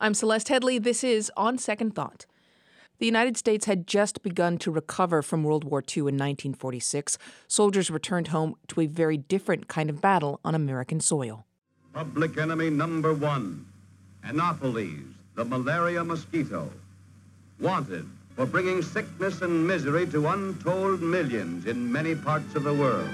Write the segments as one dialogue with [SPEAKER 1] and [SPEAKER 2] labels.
[SPEAKER 1] I'm Celeste Headley. This is On Second Thought. The United States had just begun to recover from World War II in 1946. Soldiers returned home to a very different kind of battle on American soil.
[SPEAKER 2] Public enemy number one, Anopheles, the malaria mosquito. Wanted for bringing sickness and misery to untold millions in many parts of the world.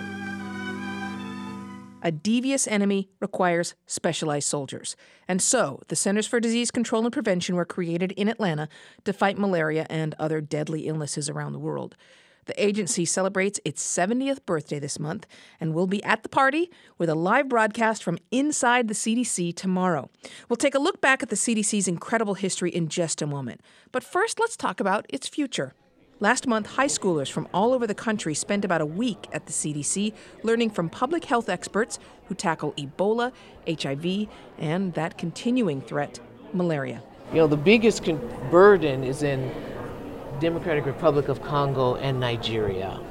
[SPEAKER 1] A devious enemy requires specialized soldiers. And so, the Centers for Disease Control and Prevention were created in Atlanta to fight malaria and other deadly illnesses around the world. The agency celebrates its 70th birthday this month and will be at the party with a live broadcast from inside the CDC tomorrow. We'll take a look back at the CDC's incredible history in just a moment. But first, let's talk about its future. Last month, high schoolers from all over the country spent about a week at the CDC learning from public health experts who tackle Ebola, HIV, and that continuing threat, malaria.
[SPEAKER 3] The biggest burden is in Democratic Republic of Congo and Nigeria.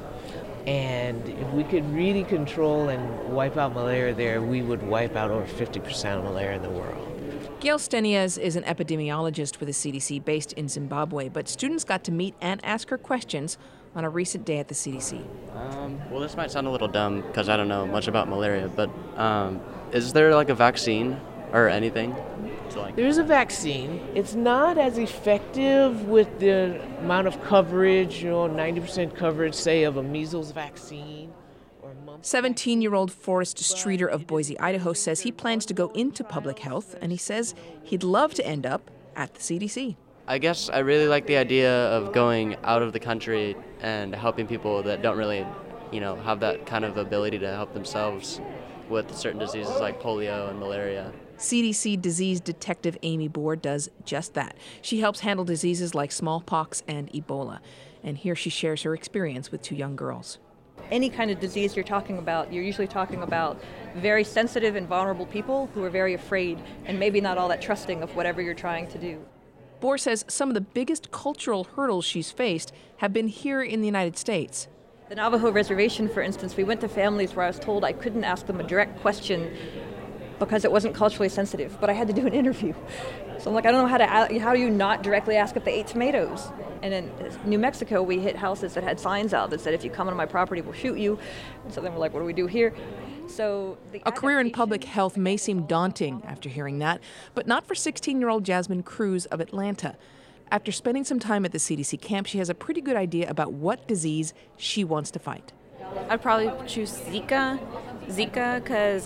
[SPEAKER 3] And if we could really control and wipe out malaria there, we would wipe out over 50% of malaria in the world.
[SPEAKER 1] Gail Steniez is an epidemiologist for the CDC based in Zimbabwe, but students got to meet and ask her questions on a recent day at the CDC.
[SPEAKER 4] Well, this might sound a little dumb because I don't know much about malaria, but is there like a vaccine or anything?
[SPEAKER 3] There's a vaccine. It's not as effective with the amount of coverage, 90% coverage, say, of a measles vaccine.
[SPEAKER 1] 17-year-old Forrest Streeter of Boise, Idaho, says he plans to go into public health, and he says he'd love to end up at the CDC.
[SPEAKER 4] I guess I really like the idea of going out of the country and helping people that don't really, have that kind of ability to help themselves with certain diseases like polio and malaria.
[SPEAKER 1] CDC disease detective Amy Bohr does just that. She helps handle diseases like smallpox and Ebola. And here she shares her experience with two young girls.
[SPEAKER 5] Any kind of disease you're usually talking about very sensitive and vulnerable people who are very afraid and maybe not all that trusting of whatever you're trying to do.
[SPEAKER 1] Bohr says some of the biggest cultural hurdles she's faced have been here in the United States.
[SPEAKER 5] The Navajo Reservation, for instance, we went to families where I was told I couldn't ask them a direct question because it wasn't culturally sensitive, but I had to do an interview. So I'm like, I don't know how do you not directly ask if they ate tomatoes? And in New Mexico, we hit houses that had signs out that said, if you come on my property, we'll shoot you. And so then we're like, what do we do here? So
[SPEAKER 1] a career in public health may seem daunting after hearing that, but not for 16-year-old Jasmine Cruz of Atlanta. After spending some time at the CDC camp, she has a pretty good idea about what disease she wants to fight.
[SPEAKER 6] I'd probably choose Zika because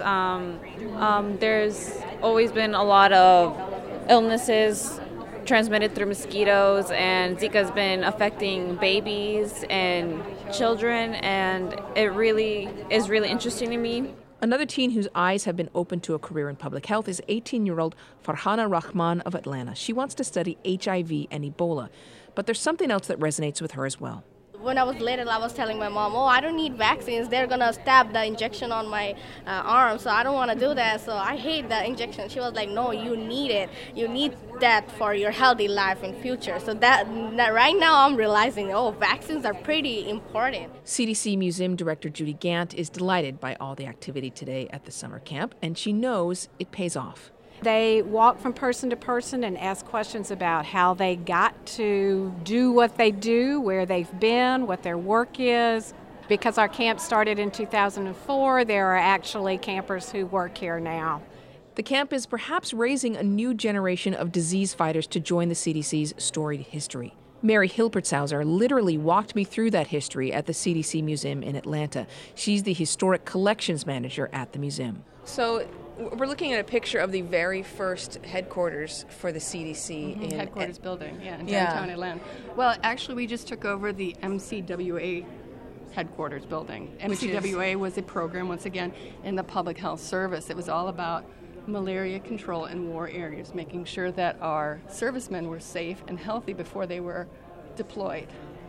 [SPEAKER 6] there's always been a lot of illnesses transmitted through mosquitoes, and Zika's been affecting babies and children, and it really is really interesting to me.
[SPEAKER 1] Another teen whose eyes have been opened to a career in public health is 18-year-old Farhana Rahman of Atlanta. She wants to study HIV and Ebola, but there's something else that resonates with her as well.
[SPEAKER 7] When I was little, I was telling my mom, I don't need vaccines. They're going to stab the injection on my arm, so I don't want to do that. So I hate the injection. She was like, no, you need it. You need that for your healthy life in future. So that right now I'm realizing, vaccines are pretty important.
[SPEAKER 1] CDC Museum Director Judy Gant is delighted by all the activity today at the summer camp, and she knows it pays off.
[SPEAKER 8] They walk from person to person and ask questions about how they got to do what they do, where they've been, what their work is. Because our camp started in 2004, there are actually campers who work here now.
[SPEAKER 1] The camp is perhaps raising a new generation of disease fighters to join the CDC's storied history. Mary Hilpertshauser literally walked me through that history at the CDC Museum in Atlanta. She's the historic collections manager at the museum.
[SPEAKER 9] So we're looking at a picture of the very first headquarters for the CDC.
[SPEAKER 10] Headquarters building, in downtown Atlanta. Well, actually, we just took over the MCWA headquarters building. MCWA was a program, once again, in the public health service. It was all about malaria control in war areas, making sure that our servicemen were safe and healthy before they were deployed.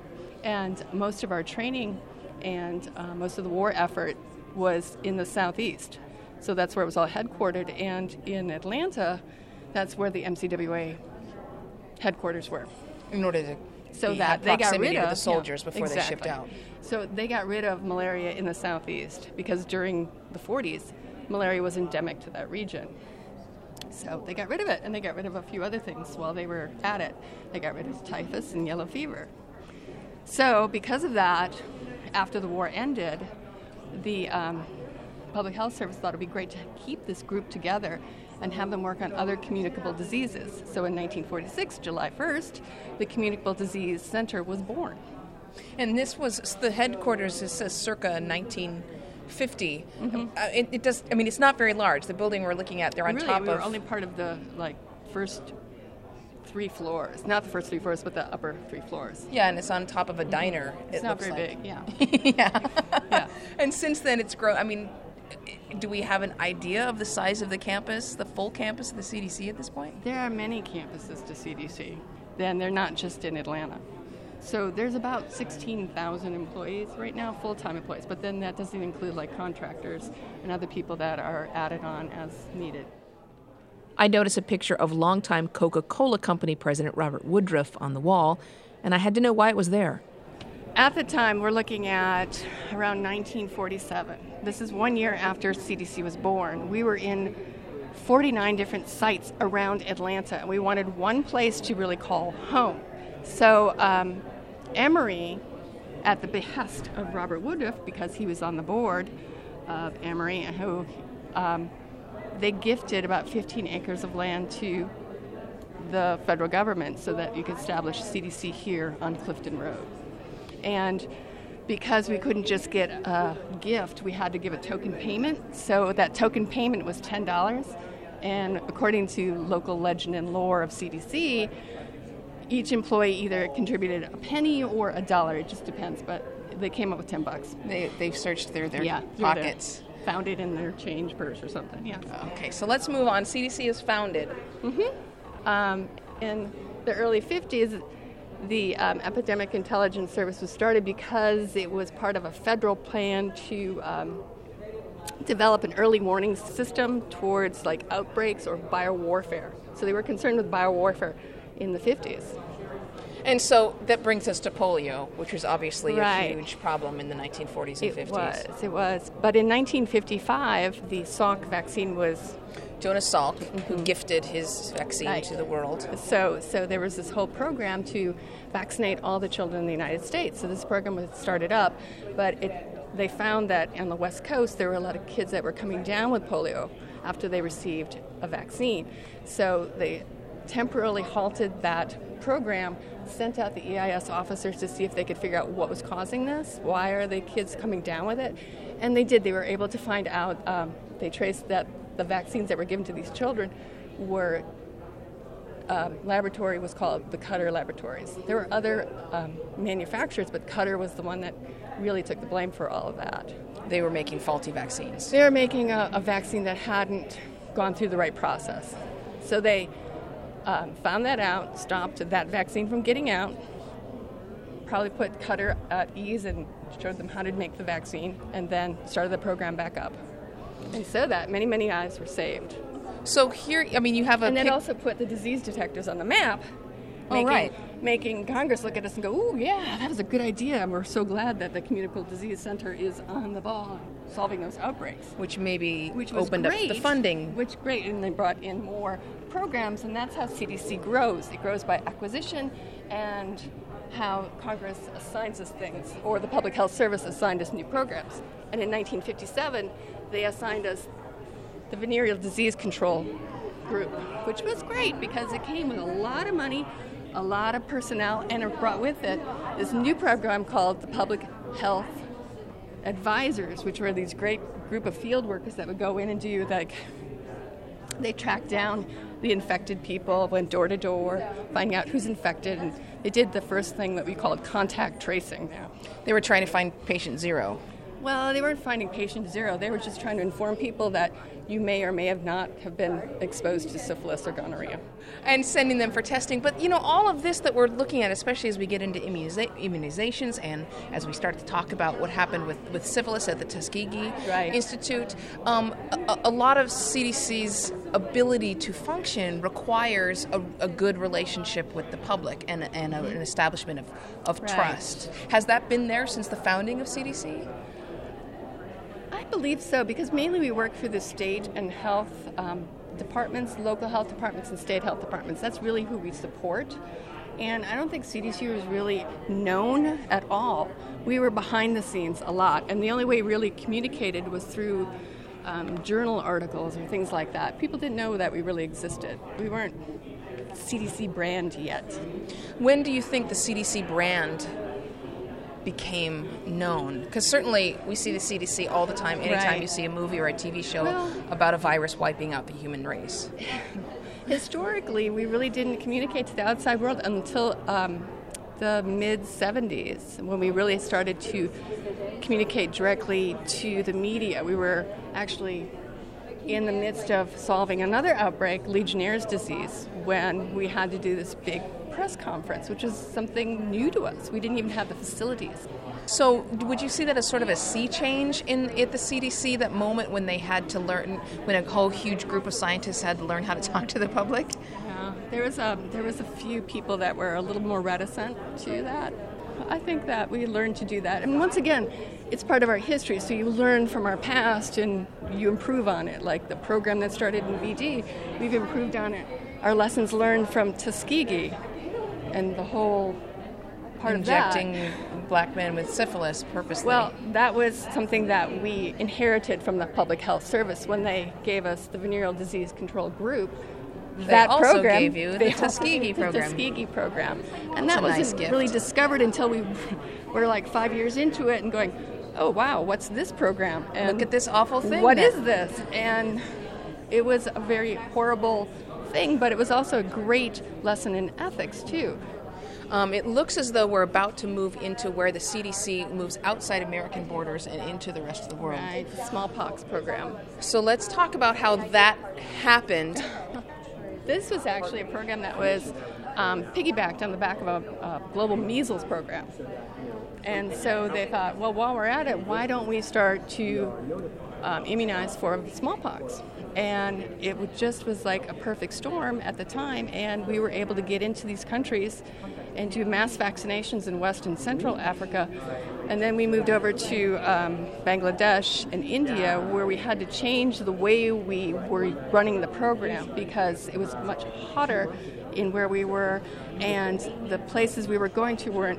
[SPEAKER 10] And most of our training and most of the war effort was in the southeast. So that's where it was all headquartered. And in Atlanta, that's where the MCWA headquarters were.
[SPEAKER 9] In order to
[SPEAKER 10] so that they got rid of
[SPEAKER 9] the soldiers before they shipped out.
[SPEAKER 10] So they got rid of malaria in the southeast because during the 40s, malaria was endemic to that region. So they got rid of it, and they got rid of a few other things while they were at it. They got rid of typhus and yellow fever. So because of that, after the war ended, the Public Health Service thought it would be great to keep this group together and have them work on other communicable diseases. So in 1946, July 1st, the Communicable Disease Center was born.
[SPEAKER 9] And this was, the headquarters, it says circa 1950.
[SPEAKER 10] Mm-hmm.
[SPEAKER 9] It does, I mean, it's not very large. The building we're looking at, they're on top
[SPEAKER 10] we were
[SPEAKER 9] of...
[SPEAKER 10] only part of the first 3 floors. Not the first 3 floors, but the upper 3 floors.
[SPEAKER 9] Yeah, and it's on top of a diner.
[SPEAKER 10] It's not very big, yeah.
[SPEAKER 9] Yeah. And since then it's grown. I mean, do we have an idea of the size of the campus, the full campus of the CDC at this point?
[SPEAKER 10] There are many campuses to CDC. Then they're not just in Atlanta. So there's about 16,000 employees right now, full-time employees, but then that doesn't include like contractors and other people that are added on as needed.
[SPEAKER 1] I noticed a picture of longtime Coca-Cola Company President Robert Woodruff on the wall, and I had to know why it was there.
[SPEAKER 10] At the time, we're looking at around 1947. This is 1 year after CDC was born. We were in 49 different sites around Atlanta, and we wanted one place to really call home. So Emory, at the behest of Robert Woodruff, because he was on the board of Emory, who they gifted about 15 acres of land to the federal government so that you could establish CDC here on Clifton Road. And because we couldn't just get a gift, we had to give a token payment. So that token payment was $10. And according to local legend and lore of CDC, each employee either contributed a penny or $1. It just depends, but they came up with $10.
[SPEAKER 9] They searched through their pockets.
[SPEAKER 10] Found it in their change purse or something, yeah.
[SPEAKER 9] Okay, so let's move on. CDC is founded.
[SPEAKER 10] In the early 50s, the Epidemic Intelligence Service was started because it was part of a federal plan to develop an early warning system towards like outbreaks or biowarfare. So they were concerned with biowarfare in the 50s.
[SPEAKER 9] And so that brings us to polio, which was obviously
[SPEAKER 10] Right.
[SPEAKER 9] a huge problem in the 1940s and 50s.
[SPEAKER 10] It was. But in 1955, the Salk vaccine was...
[SPEAKER 9] Jonas Salk, who gifted his vaccine to the world.
[SPEAKER 10] So there was this whole program to vaccinate all the children in the United States. So this program was started up, but they found that on the West Coast there were a lot of kids that were coming down with polio after they received a vaccine. So they temporarily halted that program, sent out the EIS officers to see if they could figure out what was causing this. Why are the kids coming down with it? And they did. They were able to find out. They traced that the vaccines that were given to these children were laboratory was called the Cutter Laboratories. There were other manufacturers, but Cutter was the one that really took the blame for all of that.
[SPEAKER 9] They were making faulty vaccines.
[SPEAKER 10] They were making a vaccine that hadn't gone through the right process. So they found that out, stopped that vaccine from getting out, probably put Cutter at ease and showed them how to make the vaccine, and then started the program back up. And so that many, many lives were saved.
[SPEAKER 9] So here, I mean, you have a...
[SPEAKER 10] And then also put the disease detectors on the map, making Congress look at us and go, ooh, yeah, that was a good idea. And we're so glad that the Communicable Disease Center is on the ball solving those outbreaks.
[SPEAKER 9] Which opened up the funding.
[SPEAKER 10] Which great, and they brought in more programs, and that's how CDC grows. It grows by acquisition and how Congress assigns us things, or the Public Health Service assigned us new programs. And in 1957, they assigned us the Venereal Disease Control Group, which was great because it came with a lot of money, a lot of personnel, and it brought with it this new program called the Public Health Advisors, which were these great group of field workers that would go in and do, they tracked down the infected people, went door to door, finding out who's infected, and they did the first thing that we called contact tracing.
[SPEAKER 9] They were trying to find patient zero.
[SPEAKER 10] Well, they weren't finding patient zero. They were just trying to inform people that you may or may have not have been exposed to syphilis or gonorrhea.
[SPEAKER 9] And sending them for testing. But, you know, all of this that we're looking at, especially as we get into immunizations and as we start to talk about what happened with syphilis at the Tuskegee Institute, a lot of CDC's ability to function requires a good relationship with the public and an establishment of trust. Has that been there since the founding of CDC?
[SPEAKER 10] I believe so, because mainly we work through the state and health departments, local health departments, and state health departments. That's really who we support. And I don't think CDC was really known at all. We were behind the scenes a lot, and the only way we really communicated was through journal articles or things like that. People didn't know that we really existed. We weren't CDC brand yet.
[SPEAKER 9] When do you think the CDC brand became known? Because certainly we see the CDC all the time, anytime you see a movie or a TV show about a virus wiping out the human race.
[SPEAKER 10] Historically, we really didn't communicate to the outside world until the mid-70s, when we really started to communicate directly to the media. We were actually in the midst of solving another outbreak, Legionnaire's disease, when we had to do this big press conference, which was something new to us. We didn't even have the facilities.
[SPEAKER 9] So would you see that as sort of a sea change at the CDC, that moment when they had to learn, when a whole huge group of scientists had to learn how to talk to the public?
[SPEAKER 10] Yeah, there was a few people that were a little more reticent to that. I think that we learned to do that. And once again, it's part of our history, so you learn from our past and you improve on it. Like the program that started in BD, we've improved on it. Our lessons learned from Tuskegee and the whole part
[SPEAKER 9] injecting
[SPEAKER 10] of that.
[SPEAKER 9] Black men with syphilis purposely.
[SPEAKER 10] Well, that was something that we inherited from the Public Health Service when they gave us the Venereal Disease Control Group.
[SPEAKER 9] They also gave you the Tuskegee program.
[SPEAKER 10] The Tuskegee program. And that wasn't really discovered until we were like 5 years into it and going, oh, wow, what's this program? And
[SPEAKER 9] look at this awful thing.
[SPEAKER 10] What is this? And it was a very horrible thing, but it was also a great lesson in ethics, too.
[SPEAKER 9] It looks as though we're about to move into where the CDC moves outside American borders and into the rest of the world.
[SPEAKER 10] Right, the smallpox program.
[SPEAKER 9] So let's talk about how that happened.
[SPEAKER 10] This was actually a program that was piggybacked on the back of a global measles program. And so they thought, well, while we're at it, why don't we start to immunize for smallpox? And it just was like a perfect storm at the time, and we were able to get into these countries and do mass vaccinations in West and Central Africa. And then we moved over to Bangladesh and India, where we had to change the way we were running the program because it was much hotter in where we were, and the places we were going to weren't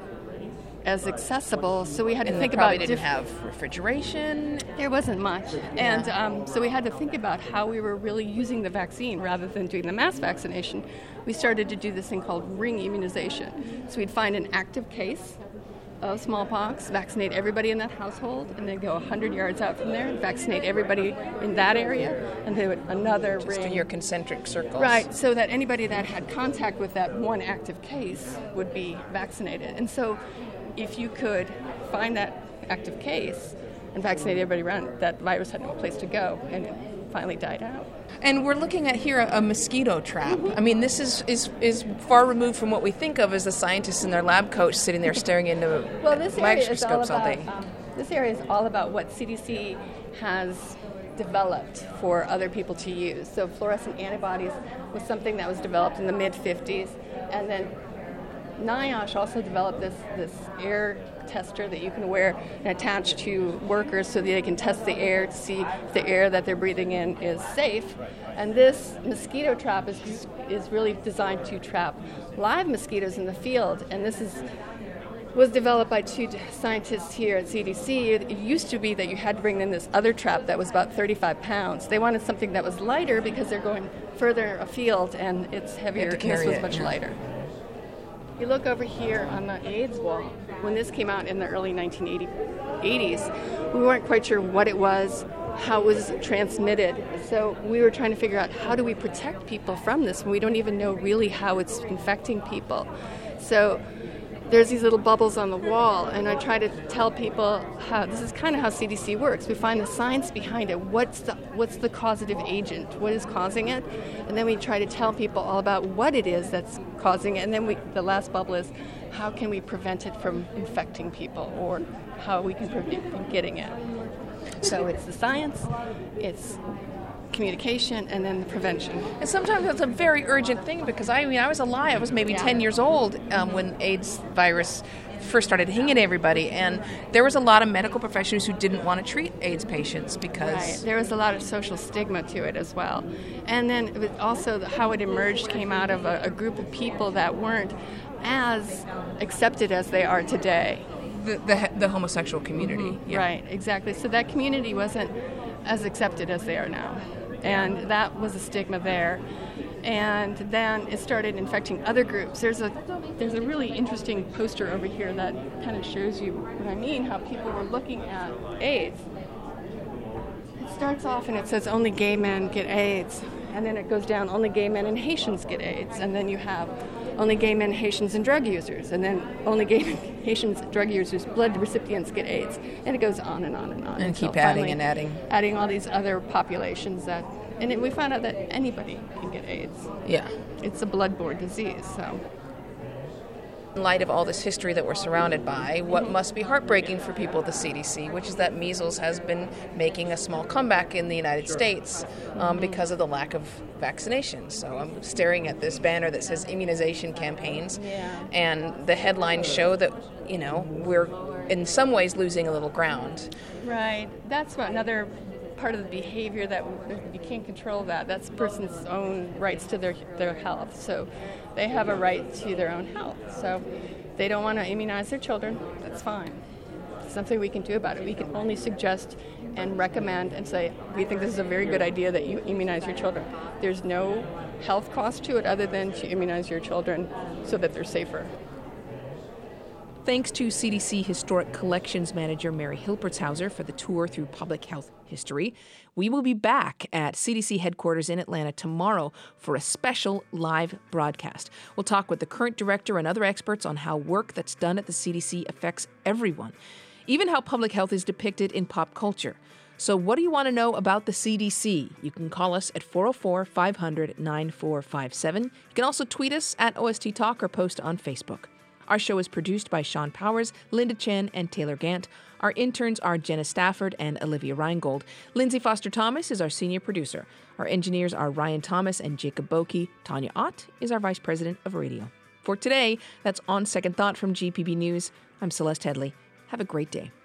[SPEAKER 10] as accessible, so we had to think about.
[SPEAKER 9] They didn't have refrigeration.
[SPEAKER 10] There wasn't much, and so we had to think about how we were really using the vaccine rather than doing the mass vaccination. We started to do this thing called ring immunization. So we'd find an active case of smallpox, vaccinate everybody in that household, and then go 100 yards out from there and vaccinate everybody in that area, and then another
[SPEAKER 9] just
[SPEAKER 10] ring.
[SPEAKER 9] In your concentric circles.
[SPEAKER 10] Right, so that anybody that had contact with that one active case would be vaccinated. And so if you could find that active case and vaccinate everybody around, that virus had no place to go, and it finally died out.
[SPEAKER 9] And we're looking at here a mosquito trap. I mean, this is far removed from what we think of as the scientists in their lab coats sitting there staring into microscopes all day.
[SPEAKER 10] This area is all about what CDC has developed for other people to use. So fluorescent antibodies was something that was developed in the mid-50s, and then NIOSH also developed this air tester that you can wear and attach to workers so that they can test the air to see if the air that they're breathing in is safe. And this mosquito trap is really designed to trap live mosquitoes in the field. And this was developed by two scientists here at CDC. It used to be that you had to bring in this other trap that was about 35 pounds. They wanted something that was lighter because they're going further afield and it's heavier, and this was much lighter. You look over here on the AIDS wall. When this came out in the early 1980s, we weren't quite sure what it was, how it was transmitted. So we were trying to figure out how do we protect people from this when we don't even know really how it's infecting people. So there's these little bubbles on the wall, and I try to tell people how this is kind of how CDC works. We find the science behind it. What's the causative agent? What is causing it? And then we try to tell people all about what it is that's causing it. And then the last bubble is how can we prevent it from infecting people, or how we can prevent from getting it. So it's the science, it's communication, and then the prevention.
[SPEAKER 9] And sometimes that's a very urgent thing because I was alive. I was maybe 10 years old when AIDS virus first started hitting everybody, and there was a lot of medical professionals who didn't want to treat AIDS patients because
[SPEAKER 10] there was a lot of social stigma to it as well. And then it was also how it emerged came out of a group of people that weren't as accepted as they are today.
[SPEAKER 9] The homosexual community.
[SPEAKER 10] Right, exactly. So that community wasn't as accepted as they are now. And that was a stigma there. And then it started infecting other groups. There's a really interesting poster over here that kind of shows you what I mean, how people were looking at AIDS. It starts off and it says only gay men get AIDS. And then it goes down, only gay men and Haitians get AIDS. And then you have only gay men, Haitians, and drug users. And then only gay men, Haitians, drug users, blood recipients get AIDS. And it goes on and on and on.
[SPEAKER 9] And keep adding and adding.
[SPEAKER 10] Adding all these other populations that, and we found out that anybody can get AIDS.
[SPEAKER 9] Yeah.
[SPEAKER 10] It's a bloodborne disease, so.
[SPEAKER 9] In light of all this history that we're surrounded by, what must be heartbreaking for people at the CDC, which is that measles has been making a small comeback in the United States because of the lack of vaccinations. So I'm staring at this banner that says immunization campaigns, and the headlines show that, we're in some ways losing a little ground.
[SPEAKER 10] Right. That's another part of the behavior that you can't control that. That's a person's own rights to their health. So they have a right to their own health. So they don't want to immunize their children. That's fine. There's something we can do about it. We can only suggest and recommend and say, we think this is a very good idea that you immunize your children. There's no health cost to it other than to immunize your children so that they're safer.
[SPEAKER 1] Thanks to CDC Historic Collections Manager Mary Hilpertshauser for the tour through public health history. We will be back at CDC headquarters in Atlanta tomorrow for a special live broadcast. We'll talk with the current director and other experts on how work that's done at the CDC affects everyone, even how public health is depicted in pop culture. So what do you want to know about the CDC? You can call us at 404-500-9457. You can also tweet us at OST Talk or post on Facebook. Our show is produced by Sean Powers, Linda Chen, and Taylor Gant. Our interns are Jenna Stafford and Olivia Reingold. Lindsay Foster-Thomas is our senior producer. Our engineers are Ryan Thomas and Jacob Boki. Tanya Ott is our vice president of radio. For today, that's On Second Thought from GPB News. I'm Celeste Headley. Have a great day.